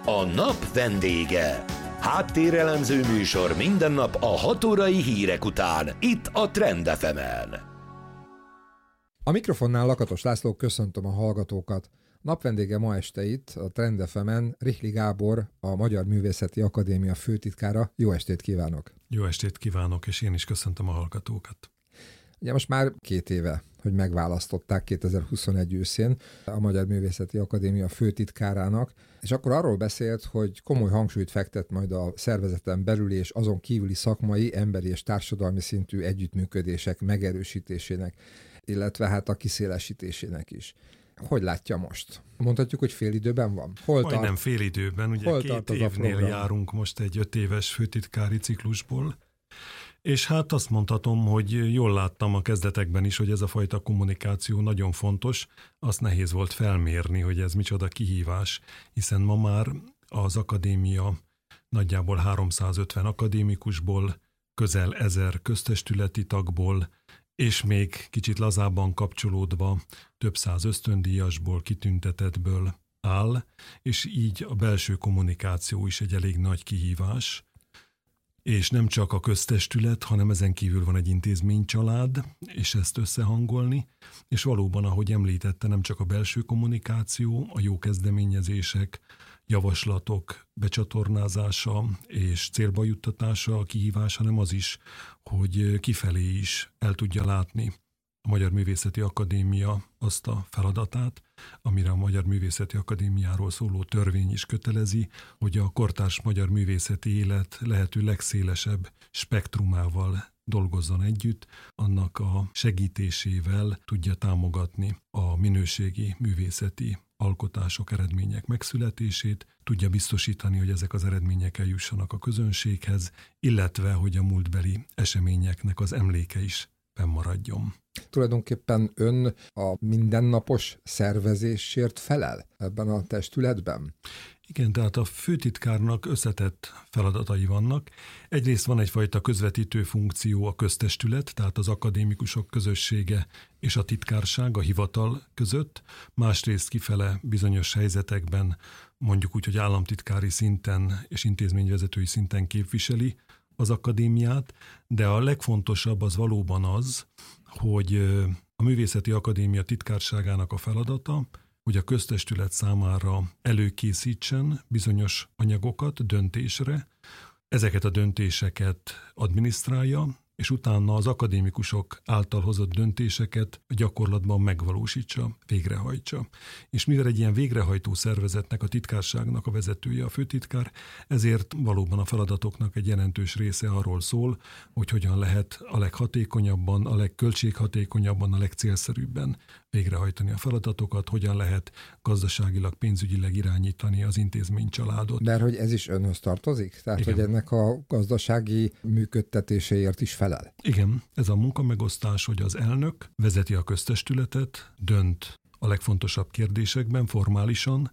A nap vendége. Háttérelemző műsor minden nap a 6 órai hírek után, itt a Trend FM-en. A mikrofonnál Lakatos László, köszöntöm a hallgatókat. Napvendége ma este itt, a Trend FM-en Rihli Gábor, a Magyar Művészeti Akadémia főtitkára. Jó estét kívánok! Jó estét kívánok, és én is köszöntöm a hallgatókat. Ugye most már 2 éve, hogy megválasztották 2021 őszén a Magyar Művészeti Akadémia főtitkárának, és akkor arról beszélt, hogy komoly hangsúlyt fektet majd a szervezeten belüli és azon kívüli szakmai, emberi és társadalmi szintű együttműködések megerősítésének, illetve hát a kiszélesítésének is. Hogy látja most? Mondhatjuk, hogy félidőben van? Majdnem félidőben, ugye 2 évnél járunk most egy 5 éves főtitkári ciklusból, és hát azt mondhatom, hogy jól láttam a kezdetekben is, hogy ez a fajta kommunikáció nagyon fontos, azt nehéz volt felmérni, hogy ez micsoda kihívás, hiszen ma már az akadémia nagyjából 350 akadémikusból, közel 1000 köztestületi tagból, és még kicsit lazábban kapcsolódva több száz ösztöndíjasból, kitüntetettből áll, és így a belső kommunikáció is egy elég nagy kihívás. És nem csak a köztestület, hanem ezen kívül van egy intézménycsalád, és ezt összehangolni, és valóban, ahogy említette, nem csak a belső kommunikáció, a jó kezdeményezések, javaslatok becsatornázása és célba juttatása a kihívás, hanem az is, hogy kifelé is el tudja látni a Magyar Művészeti Akadémia azt a feladatát, amire a Magyar Művészeti Akadémiáról szóló törvény is kötelezi, hogy a kortárs magyar művészeti élet lehető legszélesebb spektrumával dolgozzon együtt, annak a segítésével tudja támogatni a minőségi művészeti alkotások, eredmények megszületését, tudja biztosítani, hogy ezek az eredmények eljussanak a közönséghez, illetve, hogy a múltbeli eseményeknek az emléke is fennmaradjon. Tulajdonképpen ön a mindennapos szervezésért felel ebben a testületben? Igen, tehát a főtitkárnak összetett feladatai vannak. Egyrészt van egyfajta közvetítő funkció a köztestület, tehát az akadémikusok közössége és a titkárság, a hivatal között. Másrészt kifele bizonyos helyzetekben, mondjuk úgy, hogy államtitkári szinten és intézményvezetői szinten képviseli az akadémiát, de a legfontosabb az valóban az, hogy a Művészeti Akadémia titkárságának a feladata, hogy a köztestület számára előkészítsen bizonyos anyagokat döntésre, ezeket a döntéseket adminisztrálja, és utána az akadémikusok által hozott döntéseket gyakorlatban megvalósítsa, végrehajtsa. És mivel egy ilyen végrehajtó szervezetnek, a titkárságnak a vezetője a főtitkár, ezért valóban a feladatoknak egy jelentős része arról szól, hogy hogyan lehet a leghatékonyabban, a legköltséghatékonyabban, a legcélszerűbben végrehajtani a feladatokat, hogyan lehet gazdaságilag, pénzügyileg irányítani az intézménycsaládot. De hogy ez is önhöz tartozik? Tehát, igen, hogy ennek a gazdasági működtetéséért is felel? Igen, ez a munkamegosztás, hogy az elnök vezeti a köztestületet, dönt a legfontosabb kérdésekben formálisan,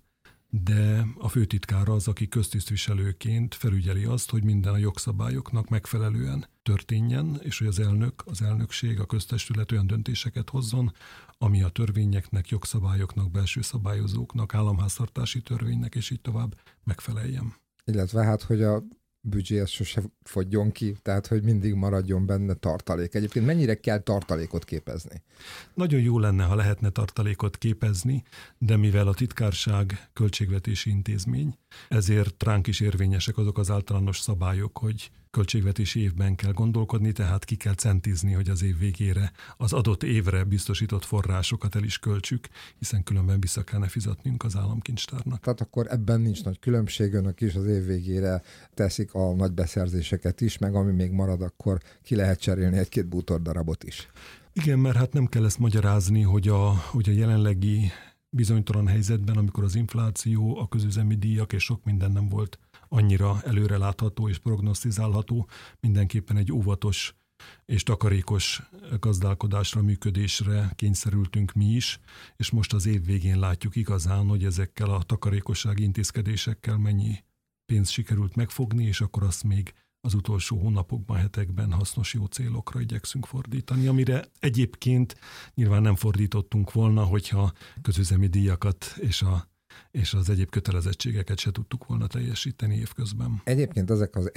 de a főtitkár az, aki köztisztviselőként felügyeli azt, hogy minden a jogszabályoknak megfelelően történjen, és hogy az elnökség, a köztestület olyan döntéseket hozzon, ami a törvényeknek, jogszabályoknak, belső szabályozóknak, államháztartási törvénynek és így tovább megfeleljen. Illetve hát, hogy a büdzsé az sose fogjon ki, tehát hogy mindig maradjon benne tartalék. Egyébként mennyire kell tartalékot képezni? Nagyon jó lenne, ha lehetne tartalékot képezni, de mivel a titkárság költségvetési intézmény, ezért ránk is érvényesek azok az általános szabályok, hogy költségvetési évben kell gondolkodni, tehát ki kell centizni, hogy az év végére az adott évre biztosított forrásokat el is költsük, hiszen különben vissza kellene fizetnünk az államkincstárnak. Tehát akkor ebben nincs nagy különbség, önök is az év végére teszik a nagy beszerzéseket is, meg ami még marad, akkor ki lehet cserélni 1-2 bútordarabot is. Igen, mert hát nem kell ezt magyarázni, hogy a jelenlegi bizonytalan helyzetben, amikor az infláció, a közüzemi díjak és sok minden nem volt annyira előrelátható és prognosztizálható, mindenképpen egy óvatos és takarékos gazdálkodásra, működésre kényszerültünk mi is, és most az év végén látjuk igazán, hogy ezekkel a takarékossági intézkedésekkel mennyi pénzt sikerült megfogni, és akkor azt még az utolsó hónapokban, hetekben hasznos jó célokra igyekszünk fordítani, amire egyébként nyilván nem fordítottunk volna, hogyha közüzemi díjakat és a és az egyéb kötelezettségeket se tudtuk volna teljesíteni évközben. Egyébként ezek az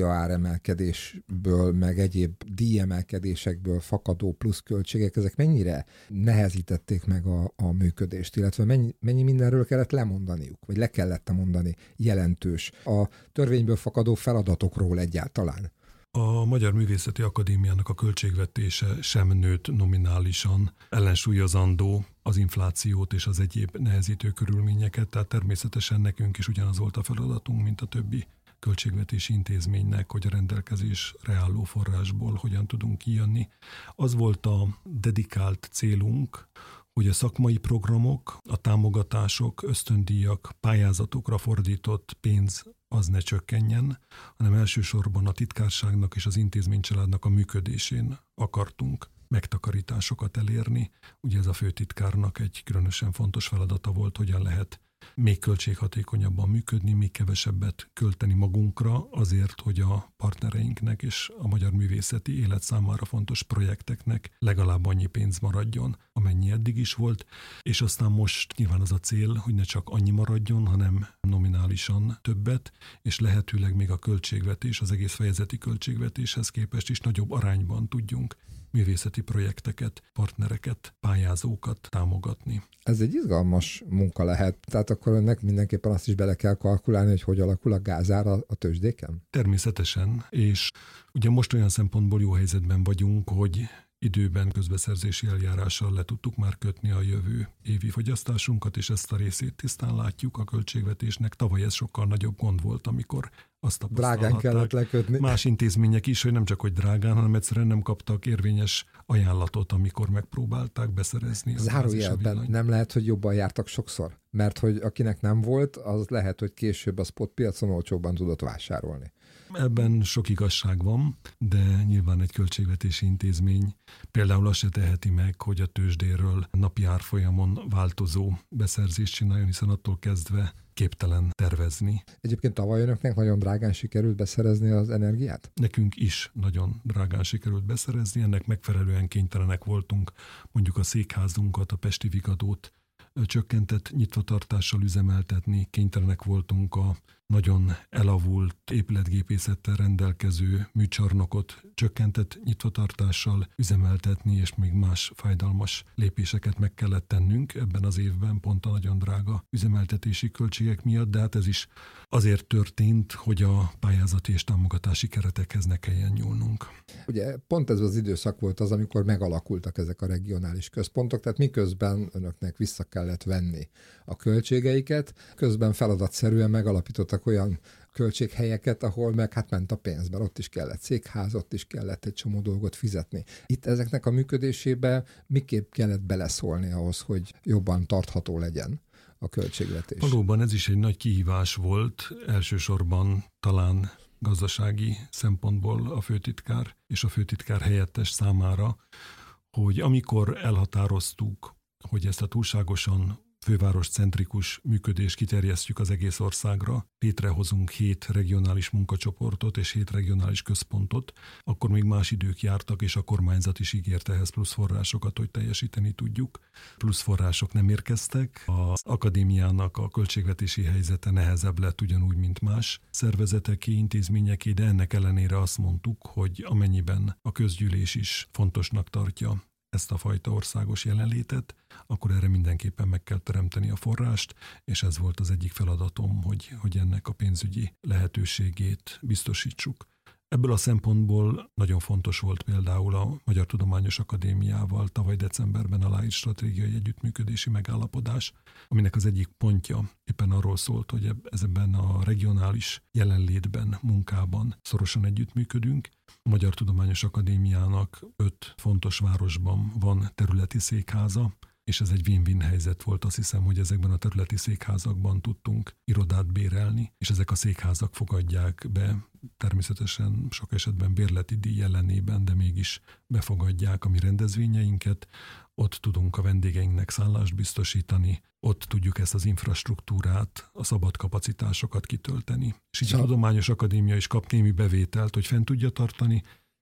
energiaáremelkedésből, meg egyéb díjemelkedésekből fakadó pluszköltségek, ezek mennyire nehezítették meg a működést, illetve mennyi mindenről kellett lemondaniuk, vagy le kellett mondani jelentős a törvényből fakadó feladatokról egyáltalán? A Magyar Művészeti Akadémiának a költségvetése sem nőtt nominálisan, ellensúlyozandó az inflációt és az egyéb nehezítő körülményeket, tehát természetesen nekünk is ugyanaz volt a feladatunk, mint a többi költségvetési intézménynek, hogy a rendelkezésre álló forrásból hogyan tudunk kijönni. Az volt a dedikált célunk, hogy a szakmai programok, a támogatások, ösztöndíjak, pályázatokra fordított pénz az ne csökkenjen, hanem elsősorban a titkárságnak és az intézménycsaládnak a működésén akartunk megtakarításokat elérni. Ugye ez a főtitkárnak egy különösen fontos feladata volt, hogyan lehet még költséghatékonyabban működni, még kevesebbet költeni magunkra azért, hogy a partnereinknek és a magyar művészeti élet számára fontos projekteknek legalább annyi pénz maradjon, amennyi eddig is volt, és aztán most nyilván az a cél, hogy ne csak annyi maradjon, hanem nominálisan többet, és lehetőleg még a költségvetés, az egész fejezeti költségvetéshez képest is nagyobb arányban tudjunk művészeti projekteket, partnereket, pályázókat támogatni. Ez egy izgalmas munka lehet, tehát akkor önnek mindenképpen azt is bele kell kalkulálni, hogy alakul a gázár a tőzsdéken? Természetesen, és ugye most olyan szempontból jó helyzetben vagyunk, hogy időben közbeszerzési eljárással le tudtuk már kötni a jövő évi fogyasztásunkat, és ezt a részét tisztán látjuk a költségvetésnek. Tavaly ez sokkal nagyobb gond volt, amikor azt tapasztalhatták. Drágán kellett lekötni. Más intézmények is, hogy nem csak hogy drágán, hanem egyszerűen nem kaptak érvényes ajánlatot, amikor megpróbálták beszerezni. Zárójelben nem lehet, hogy jobban jártak sokszor? Mert hogy akinek nem volt, az lehet, hogy később a spot piacon olcsóbban tudott vásárolni. Ebben sok igazság van, de nyilván egy költségvetési intézmény például azt se teheti meg, hogy a tőzsdéről napi árfolyamon változó beszerzést csináljon, hiszen attól kezdve képtelen tervezni. Egyébként tavaly önöknek nagyon drágán sikerült beszerezni az energiát? Nekünk is nagyon drágán sikerült beszerezni, ennek megfelelően kénytelenek voltunk mondjuk a székházunkat, a Pesti Vigadót csökkentett nyitvatartással üzemeltetni, kénytelenek voltunk a nagyon elavult épületgépészettel rendelkező műcsarnokot csökkentett nyitvatartással üzemeltetni, és még más fájdalmas lépéseket meg kellett tennünk ebben az évben, pont a nagyon drága üzemeltetési költségek miatt, de hát ez is azért történt, hogy a pályázati és támogatási keretekhez ne kelljen nyúlnunk. Ugye pont ez az időszak volt az, amikor megalakultak ezek a regionális központok, tehát miközben önöknek vissza kellett venni a költségeiket, közben feladatszerűen megalapítottak olyan költséghelyeket, ahol meg hát ment a pénz, mert ott is kellett székház, ott is kellett egy csomó dolgot fizetni. Itt ezeknek a működésébe miképp kellett beleszólni ahhoz, hogy jobban tartható legyen a költségvetés? Valóban ez is egy nagy kihívás volt, elsősorban talán gazdasági szempontból a főtitkár és a főtitkár helyettes számára, hogy amikor elhatároztuk, hogy ezt a túlságosan fővároscentrikus működést kiterjesztjük az egész országra, létrehozunk 7 regionális munkacsoportot és 7 regionális központot, akkor még más idők jártak, és a kormányzat is ígérte ehhez plusz forrásokat, hogy teljesíteni tudjuk. Plusz források nem érkeztek, az akadémiának a költségvetési helyzete nehezebb lett ugyanúgy, mint más szervezeteké, intézményeké, de ennek ellenére azt mondtuk, hogy amennyiben a közgyűlés is fontosnak tartja ezt a fajta országos jelenlétet, akkor erre mindenképpen meg kell teremteni a forrást, és ez volt az egyik feladatom, hogy ennek a pénzügyi lehetőségét biztosítsuk. Ebből a szempontból nagyon fontos volt például a Magyar Tudományos Akadémiával tavaly decemberben aláírt stratégiai együttműködési megállapodás, aminek az egyik pontja éppen arról szólt, hogy ebben a regionális jelenlétben, munkában szorosan együttműködünk. A Magyar Tudományos Akadémiának 5 fontos városban van területi székháza, és ez egy win-win helyzet volt, azt hiszem, hogy ezekben a területi székházakban tudtunk irodát bérelni, és ezek a székházak fogadják be, természetesen sok esetben bérleti díj ellenében, de mégis befogadják a mi rendezvényeinket, ott tudunk a vendégeinknek szállást biztosítani, ott tudjuk ezt az infrastruktúrát, a szabad kapacitásokat kitölteni. És így a Tudományos Akadémia is kap némi bevételt, hogy fent tudja tartani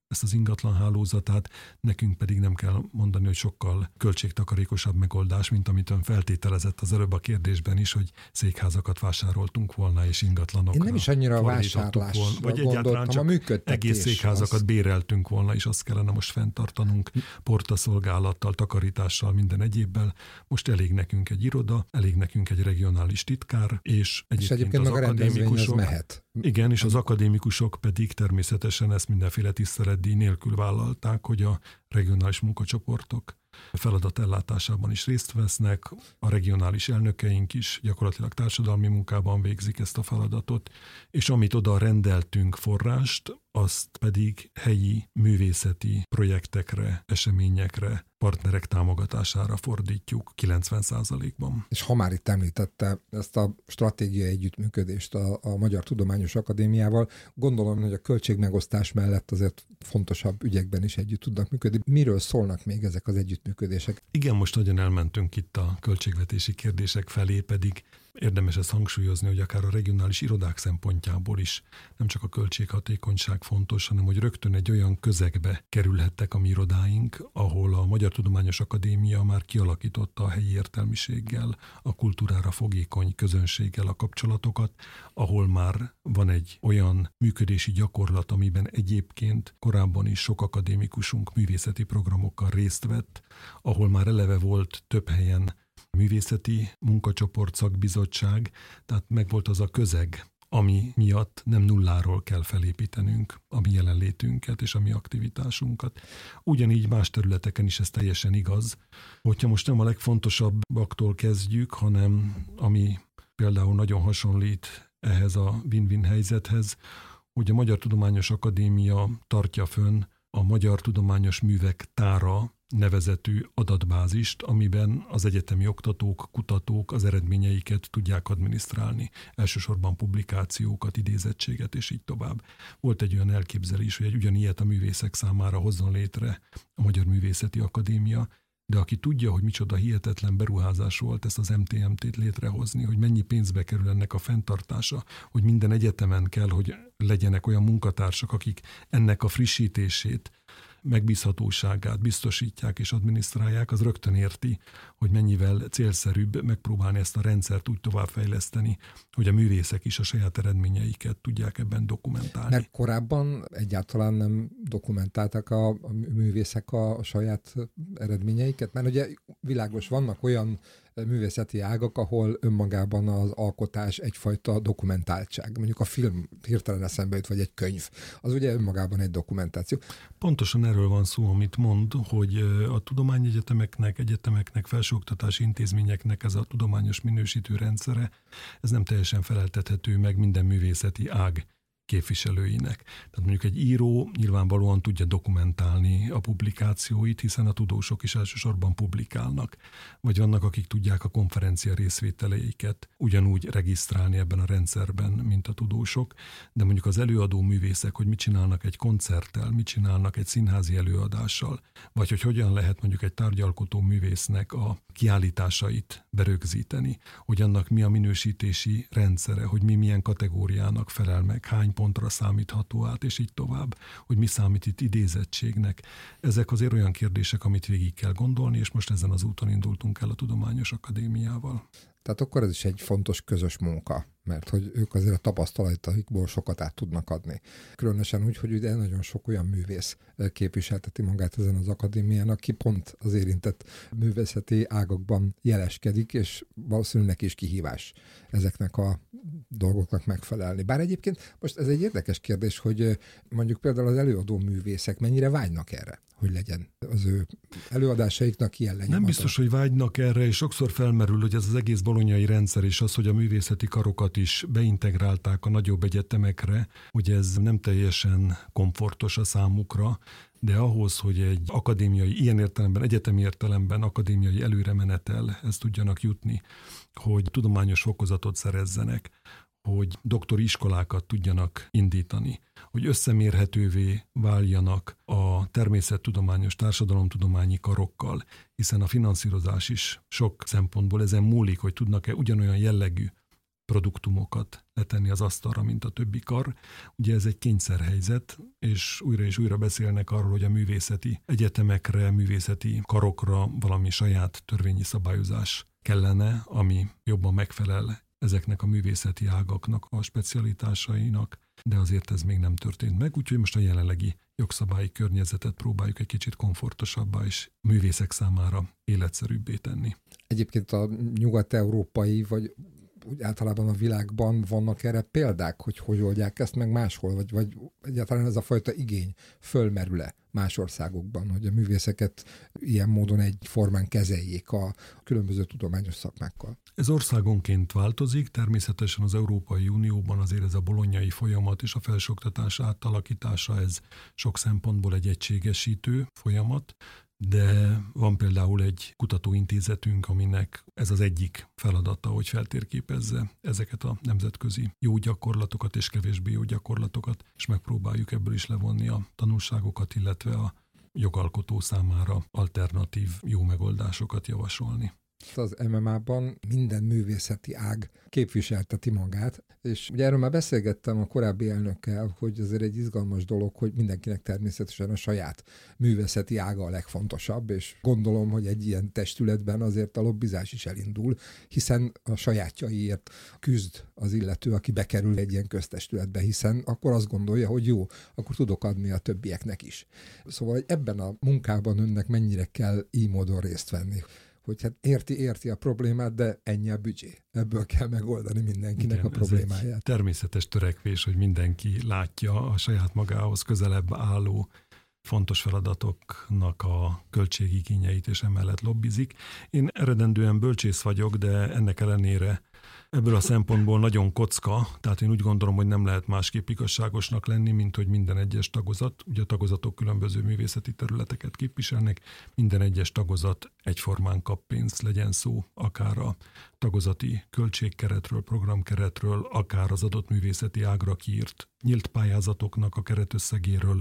ezt az ingatlan hálózatát, nekünk pedig nem kell mondani, hogy sokkal költségtakarékosabb megoldás, mint amit ön feltételezett az előbb a kérdésben is, hogy székházakat vásároltunk volna, és ingatlanokra. Én nem is annyira a vásárlásra vagy egyáltalán csak egész székházakat béreltünk volna, és azt kellene most fenntartanunk portaszolgálattal, takarítással, minden egyébbel. Most elég nekünk egy iroda, elég nekünk egy regionális titkár, és egyébként az akadémikusok mehet. Igen, és az akadémikusok pedig természetesen ezt mindenféle tiszteletdíj nélkül vállalták, hogy a regionális munkacsoportok feladatellátásában is részt vesznek, a regionális elnökeink is gyakorlatilag társadalmi munkában végzik ezt a feladatot, és amit oda rendeltünk forrást, azt pedig helyi művészeti projektekre, eseményekre, partnerek támogatására fordítjuk 90%-ban. És ha már itt említette ezt a stratégiai együttműködést a Magyar Tudományos Akadémiával, gondolom, hogy a költségmegosztás mellett azért fontosabb ügyekben is együtt tudnak működni. Miről szólnak még ezek az együttműködések? Igen, most nagyon elmentünk itt a költségvetési kérdések felé, pedig érdemes ezt hangsúlyozni, hogy akár a regionális irodák szempontjából is nem csak a költséghatékonyság fontos, hanem hogy rögtön egy olyan közegbe kerülhettek a mi irodáink, ahol a Magyar Tudományos Akadémia már kialakította a helyi értelmiséggel, a kultúrára fogékony közönséggel a kapcsolatokat, ahol már van egy olyan működési gyakorlat, amiben egyébként korábban is sok akadémikusunk művészeti programokkal részt vett, ahol már eleve volt több helyen művészeti munkacsoport, szakbizottság, tehát megvolt az a közeg, ami miatt nem nulláról kell felépítenünk a mi jelenlétünket és a mi aktivitásunkat. Ugyanígy más területeken is ez teljesen igaz. Hogyha most nem a legfontosabbaktól kezdjük, hanem ami például nagyon hasonlít ehhez a win-win helyzethez, hogy a Magyar Tudományos Akadémia tartja fönn a Magyar Tudományos Művek Tára nevezetű adatbázist, amiben az egyetemi oktatók, kutatók az eredményeiket tudják adminisztrálni. Elsősorban publikációkat, idézettséget és így tovább. Volt egy olyan elképzelés, hogy egy ugyanilyet a művészek számára hozzon létre a Magyar Művészeti Akadémia, de aki tudja, hogy micsoda hihetetlen beruházás volt ezt az MTMT-t létrehozni, hogy mennyi pénzbe kerül ennek a fenntartása, hogy minden egyetemen kell, hogy legyenek olyan munkatársak, akik ennek a frissítését, megbízhatóságát biztosítják és adminisztrálják, az rögtön érti, hogy mennyivel célszerűbb megpróbálni ezt a rendszert úgy továbbfejleszteni, hogy a művészek is a saját eredményeiket tudják ebben dokumentálni. Mert korábban egyáltalán nem dokumentálták a művészek a saját eredményeiket, mert ugye világos, vannak olyan művészeti ágak, ahol önmagában az alkotás egyfajta dokumentáltság. Mondjuk a film hirtelen eszembe jut, vagy egy könyv. Az ugye önmagában egy dokumentáció. Pontosan erről van szó, amit mond, hogy a egyetemeknek, felsőoktatási intézményeknek ez a tudományos minősítő rendszere, ez nem teljesen feleltethető meg minden művészeti ág képviselőinek. Tehát mondjuk egy író nyilvánvalóan tudja dokumentálni a publikációit, hiszen a tudósok is elsősorban publikálnak. Vagy vannak, akik tudják a konferencia részvételeiket ugyanúgy regisztrálni ebben a rendszerben, mint a tudósok, de mondjuk az előadó művészek, hogy mit csinálnak egy koncerttel, mit csinálnak egy színházi előadással, vagy hogy hogyan lehet mondjuk egy tárgyalkotó művésznek a kiállításait berögzíteni, hogy annak mi a minősítési rendszere, hogy mi milyen kategóriának felel meg, hány pontra számítható át, és így tovább, hogy mi számít itt idézettségnek. Ezek azért olyan kérdések, amit végig kell gondolni, és most ezen az úton indultunk el a Tudományos Akadémiával. Tehát akkor ez is egy fontos közös munka, mert hogy ők azért a tapasztalataikból sokat át tudnak adni. Különösen úgy, hogy ugye nagyon sok olyan művész képviselteti magát ezen az akadémián, aki pont az érintett művészeti ágakban jeleskedik, és valószínűleg neki is kihívás ezeknek a dolgoknak megfelelni. Bár egyébként most ez egy érdekes kérdés, hogy mondjuk például az előadó művészek mennyire vágynak erre, hogy legyen az ő előadásaiknak ilyen legyen. Nem biztos, hogy vágynak erre, és sokszor felmerül, hogy ez az egész bolonyai rendszer és az, hogy a művészeti karokat is beintegrálták a nagyobb egyetemekre, hogy ez nem teljesen komfortos a számukra, de ahhoz, hogy egy akadémiai, ilyen értelemben, egyetemi értelemben akadémiai előremenettelhez tudjanak jutni, hogy tudományos fokozatot szerezzenek, hogy doktori iskolákat tudjanak indítani, hogy összemérhetővé váljanak a természettudományos, társadalomtudományi karokkal, hiszen a finanszírozás is sok szempontból ezen múlik, hogy tudnak-e ugyanolyan jellegű produktumokat letenni az asztalra, mint a többi kar. Ugye ez egy kényszerhelyzet, és újra beszélnek arról, hogy a művészeti egyetemekre, művészeti karokra valami saját törvényi szabályozás kellene, ami jobban megfelel ezeknek a művészeti ágaknak, a specialitásainak, de azért ez még nem történt meg, úgyhogy most a jelenlegi jogszabályi környezetet próbáljuk egy kicsit komfortosabbá és művészek számára életszerűbbé tenni. Egyébként a nyugat-európai, vagy úgy általában a világban vannak erre példák, hogy oldják ezt meg máshol, vagy egyáltalán ez a fajta igény fölmerül-e más országokban, hogy a művészeket ilyen módon egyformán kezeljék a különböző tudományos szakmákkal? Ez országonként változik, természetesen az Európai Unióban azért ez a bolonyai folyamat és a felsőoktatás átalakítása, ez sok szempontból egy egységesítő folyamat, de van például egy kutatóintézetünk, aminek ez az egyik feladata, hogy feltérképezze ezeket a nemzetközi jó gyakorlatokat és kevésbé jó gyakorlatokat, és megpróbáljuk ebből is levonni a tanulságokat, illetve a jogalkotó számára alternatív jó megoldásokat javasolni. Az MMA-ban minden művészeti ág képviselteti magát, és ugye erről már beszélgettem a korábbi elnökkel, hogy azért egy izgalmas dolog, hogy mindenkinek természetesen a saját művészeti ága a legfontosabb, és gondolom, hogy egy ilyen testületben azért a lobbizás is elindul, hiszen a sajátjaiért küzd az illető, aki bekerül egy ilyen köztestületbe, hiszen akkor azt gondolja, hogy jó, akkor tudok adni a többieknek is. Szóval ebben a munkában önnek mennyire kell így módon részt venni? Hogy hát érti a problémát, de ennyi a büdzsé. Ebből kell megoldani mindenkinek a problémáját. Természetes törekvés, hogy mindenki látja a saját magához közelebb álló fontos feladatoknak a költségigényeit, és emellett lobbizik. Én eredendően bölcsész vagyok, de ennek ellenére ebből a szempontból nagyon kocka, tehát én úgy gondolom, hogy nem lehet másképp igazságosnak lenni, mint hogy minden egyes tagozat, ugye a tagozatok különböző művészeti területeket képviselnek, minden egyes tagozat egyformán kap pénzt, legyen szó akár a tagozati költségkeretről, programkeretről, akár az adott művészeti ágra kiírt nyílt pályázatoknak a keretösszegéről,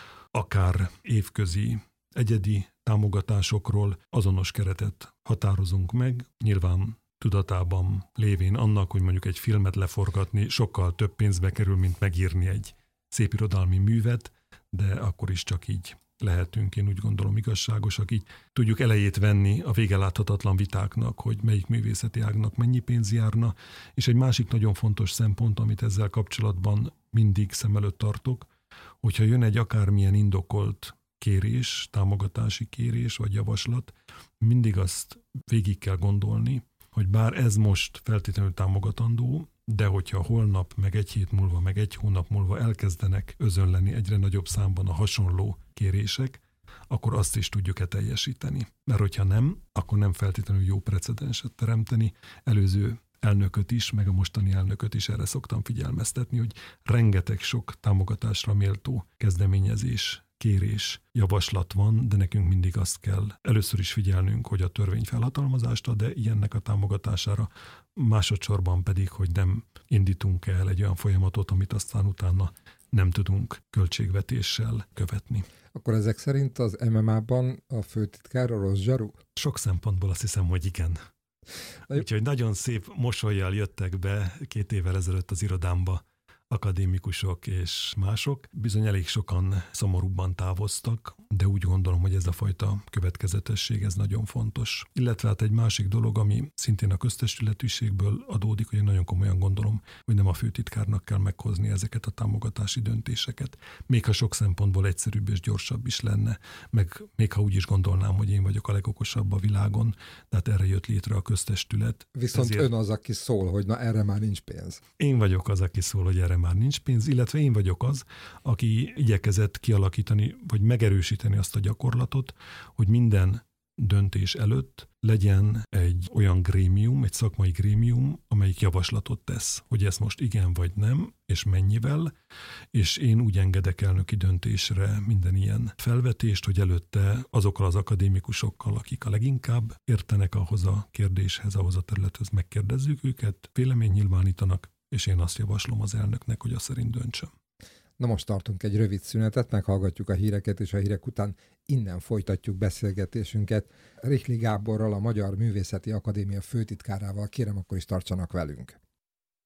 akár évközi egyedi támogatásokról azonos keretet határozunk meg, nyilván tudatában lévén annak, hogy mondjuk egy filmet leforgatni sokkal több pénzbe kerül, mint megírni egy szépirodalmi művet, de akkor is csak így lehetünk, én úgy gondolom, igazságosak, így tudjuk elejét venni a végeláthatatlan vitáknak, hogy melyik művészeti ágnak mennyi pénz járna, és egy másik nagyon fontos szempont, amit ezzel kapcsolatban mindig szem előtt tartok, hogyha jön egy akármilyen indokolt kérés, támogatási kérés vagy javaslat, mindig azt végig kell gondolni, hogy bár ez most feltétlenül támogatandó, de hogyha holnap, meg egy hét múlva, meg egy hónap múlva elkezdenek özönleni egyre nagyobb számban a hasonló kérések, akkor azt is tudjuk-e teljesíteni. Mert hogyha nem, akkor nem feltétlenül jó precedenset teremteni. Előző elnököt is, meg a mostani elnököt is erre szoktam figyelmeztetni, hogy rengeteg sok támogatásra méltó kezdeményezés, kérés, javaslat van, de nekünk mindig azt kell először is figyelnünk, hogy a törvény felhatalmazást ad, de ilyennek a támogatására, másodszorban pedig, hogy nem indítunk el egy olyan folyamatot, amit aztán utána nem tudunk költségvetéssel követni. Akkor ezek szerint az MMA-ban a főtitkár a rossz zsaru? Sok szempontból azt hiszem, hogy igen. Úgyhogy nagyon szép mosollyal jöttek be 2 évvel ezelőtt az irodámba akadémikusok és mások. Bizony elég sokan szomorúbban távoztak, de úgy gondolom, hogy ez a fajta következetesség, ez nagyon fontos. Illetve hát egy másik dolog, ami szintén a köztestületűségből adódik, hogy én nagyon komolyan gondolom, hogy nem a főtitkárnak kell meghozni ezeket a támogatási döntéseket. Még ha sok szempontból egyszerűbb és gyorsabb is lenne, meg még ha úgy is gondolnám, hogy én vagyok a legokosabb a világon, tehát erre jött létre a köztestület. Viszont ezért ön az, aki szól, hogy na erre már nincs pénz. Én vagyok az, aki szól, hogy erre már nincs pénz, illetve én vagyok az, aki igyekezett kialakítani, vagy megerősíteni azt a gyakorlatot, hogy minden döntés előtt legyen egy olyan grémium, egy szakmai grémium, amelyik javaslatot tesz, hogy ez most igen vagy nem, és mennyivel, és én úgy engedek elnöki döntésre minden ilyen felvetést, hogy előtte azokkal az akadémikusokkal, akik a leginkább értenek ahhoz a kérdéshez, ahhoz a területhez, megkérdezzük őket, véleményt nyilvánítanak, és én azt javaslom az elnöknek, hogy azt szerint döntsem. Na most tartunk egy rövid szünetet, meghallgatjuk a híreket, és a hírek után innen folytatjuk beszélgetésünket. Rihli Gáborral, a Magyar Művészeti Akadémia főtitkárával. Kérem, akkor is tartsanak velünk.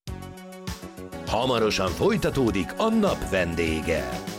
Hamarosan folytatódik a nap vendége.